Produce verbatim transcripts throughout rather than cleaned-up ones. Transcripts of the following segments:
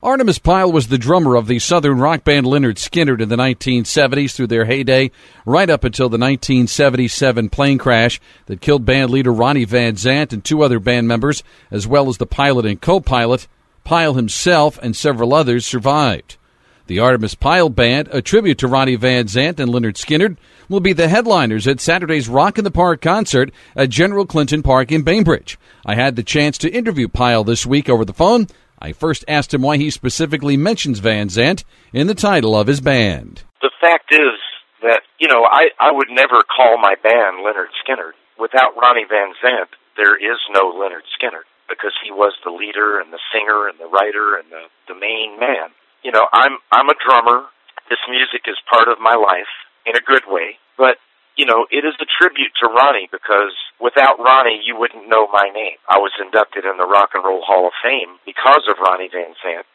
Artemis Pyle was the drummer of the southern rock band Lynyrd Skynyrd in the nineteen seventies through their heyday, right up until the nineteen seventy-seven plane crash that killed band leader Ronnie Van Zant and two other band members, as well as the pilot and co-pilot. Pyle himself and several others survived. The Artemis Pyle Band, a tribute to Ronnie Van Zant and Lynyrd Skynyrd, will be the headliners at Saturday's Rock in the Park concert at General Clinton Park in Bainbridge. I had the chance to interview Pyle this week over the phone. I first asked him why he specifically mentions Van Zant in the title of his band. The fact is that, you know, I, I would never call my band Lynyrd Skynyrd. Without Ronnie Van Zant, there is no Lynyrd Skynyrd, because he was the leader and the singer and the writer and the, the main man. You know, I'm I'm a drummer. This music is part of my life in a good way, but you know, it is a tribute to Ronnie, because without Ronnie, you wouldn't know my name. I was inducted in the Rock and Roll Hall of Fame because of Ronnie Van Zant.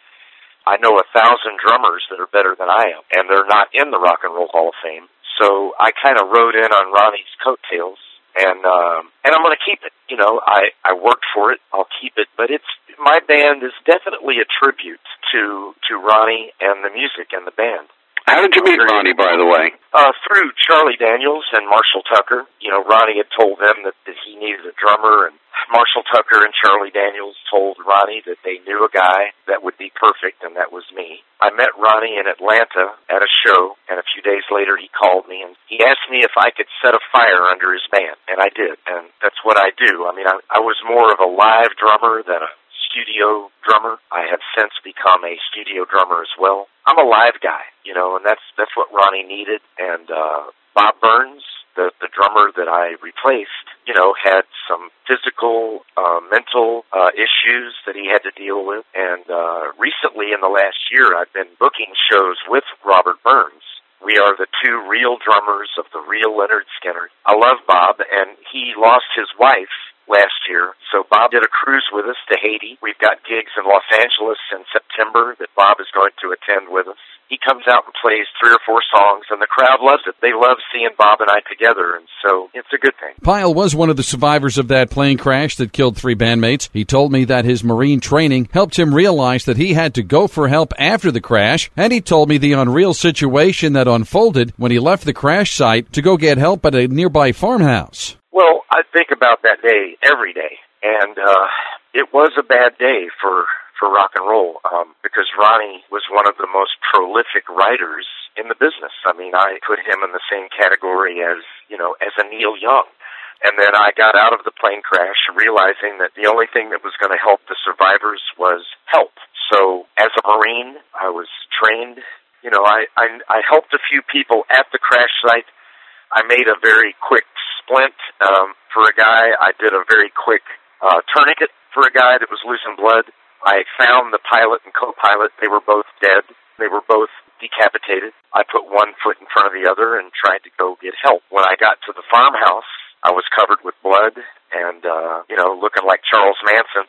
I know a thousand drummers that are better than I am, and they're not in the Rock and Roll Hall of Fame. So I kind of rode in on Ronnie's coattails, and um, and I'm going to keep it. You know, I, I worked for it. I'll keep it. But it's my band is definitely a tribute to to Ronnie and the music and the band. How did you meet Ronnie, by the way? Uh, through Charlie Daniels and Marshall Tucker. You know, Ronnie had told them that, that he needed a drummer, and Marshall Tucker and Charlie Daniels told Ronnie that they knew a guy that would be perfect, and that was me. I met Ronnie in Atlanta at a show, and a few days later he called me, and he asked me if I could set a fire under his band, and I did, and that's what I do. I mean, I, I was more of a live drummer than a studio drummer. I have since become a studio drummer as well. I'm a live guy, you know, and that's that's what Ronnie needed. And uh, Bob Burns, the the drummer that I replaced, you know, had some physical, uh, mental uh, issues that he had to deal with. And uh, recently, in the last year, I've been booking shows with Robert Burns. We are the two real drummers of the real Lynyrd Skynyrd. I love Bob, and he lost his wife last year. So Bob did a cruise with us to Haiti. We've got gigs in Los Angeles in September that Bob is going to attend with us. He comes out and plays three or four songs, and the crowd loves it. They love seeing Bob and I together, and so it's a good thing. Pyle was one of the survivors of that plane crash that killed three bandmates. He told me that his Marine training helped him realize that he had to go for help after the crash, and he told me the unreal situation that unfolded when he left the crash site to go get help at a nearby farmhouse. Well, I think about that day every day, and uh, it was a bad day for for rock and roll, um, because Ronnie was one of the most prolific writers in the business. I mean, I put him in the same category as, you know, as a Neil Young. And then I got out of the plane crash realizing that the only thing that was going to help the survivors was help. So as a Marine, I was trained. You know, I, I, I helped a few people at the crash site. I made a very quick splint um, for a guy. I did a very quick uh, tourniquet for a guy that was losing blood. I found the pilot and co-pilot. They were both dead. They were both decapitated. I put one foot in front of the other and tried to go get help. When I got to the farmhouse, I was covered with blood and, uh, you know, looking like Charles Manson.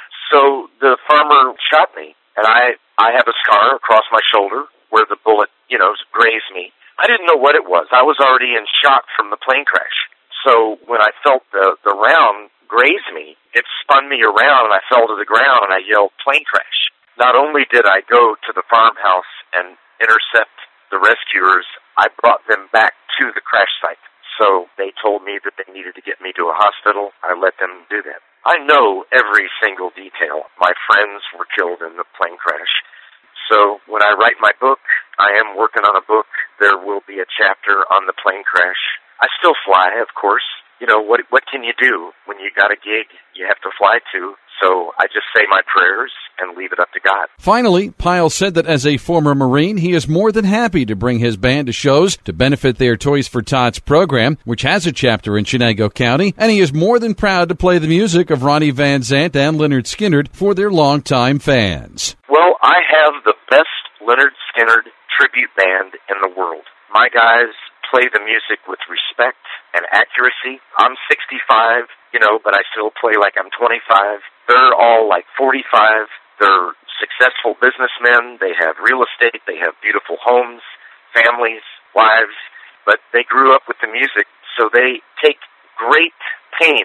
So the farmer shot me, and I, I have a scar across my shoulder where the bullet, you know, grazed me. I didn't know what it was. I was already in shock from the plane crash. So when I felt the, the round graze me, it spun me around and I fell to the ground and I yelled, "Plane crash." Not only did I go to the farmhouse and intercept the rescuers, I brought them back to the crash site. So they told me that they needed to get me to a hospital. I let them do that. I know every single detail. My friends were killed in the plane crash. So when I write my book, I am working on a book. There will be a chapter on the plane crash. I still fly, of course. You know, what what can you do when you got a gig you have to fly to? So I just say my prayers and leave it up to God. Finally, Pyle said that as a former Marine, he is more than happy to bring his band to shows to benefit their Toys for Tots program, which has a chapter in Chenango County, and he is more than proud to play the music of Ronnie Van Zant and Lynyrd Skynyrd for their longtime fans. Well, I have the best Lynyrd Skynyrd tribute band in the world. My guys play the music with respect and accuracy. I'm sixty-five, you know, but I still play like I'm twenty-five. They're all like forty-five. They're successful businessmen. They have real estate. They have beautiful homes, families, wives, but they grew up with the music, so they take great pains to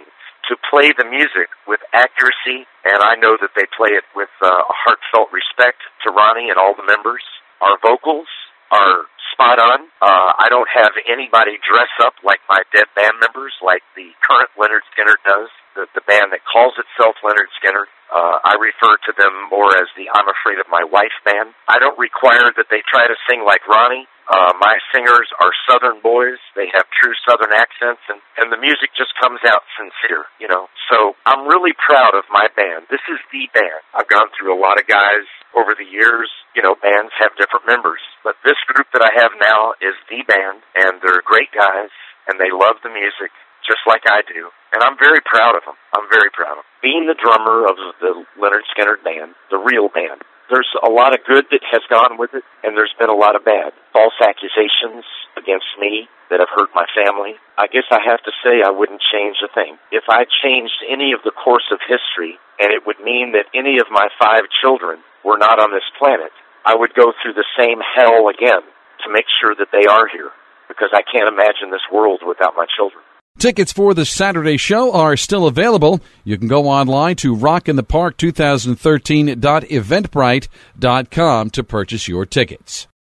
to play the music with accuracy, and I know that they play it with uh, a heartfelt respect to Ronnie and all the members. Our vocals are spot on. Uh, I don't have anybody dress up like my dead band members, like the current Lynyrd Skynyrd does, the, the band that calls itself Lynyrd Skynyrd. Uh, I refer to them more as the I'm Afraid of My Wife band. I don't require that they try to sing like Ronnie. Uh, my singers are Southern boys. They have true Southern accents, and, and the music just comes out sincere, you know. So I'm really proud of my band. This is the band. I've gone through a lot of guys over the years. You know, bands have different members. But this group that I have now is the band, and they're great guys, and they love the music just like I do. And I'm very proud of them. I'm very proud of them. Being the drummer of the Lynyrd Skynyrd band, the real band, there's a lot of good that has gone with it, and there's been a lot of bad. False accusations against me that have hurt my family. I guess I have to say I wouldn't change a thing. If I changed any of the course of history, and it would mean that any of my five children were not on this planet, I would go through the same hell again to make sure that they are here, because I can't imagine this world without my children. Tickets for the Saturday show are still available. You can go online to rock in the park twenty thirteen dot eventbrite dot com to purchase your tickets.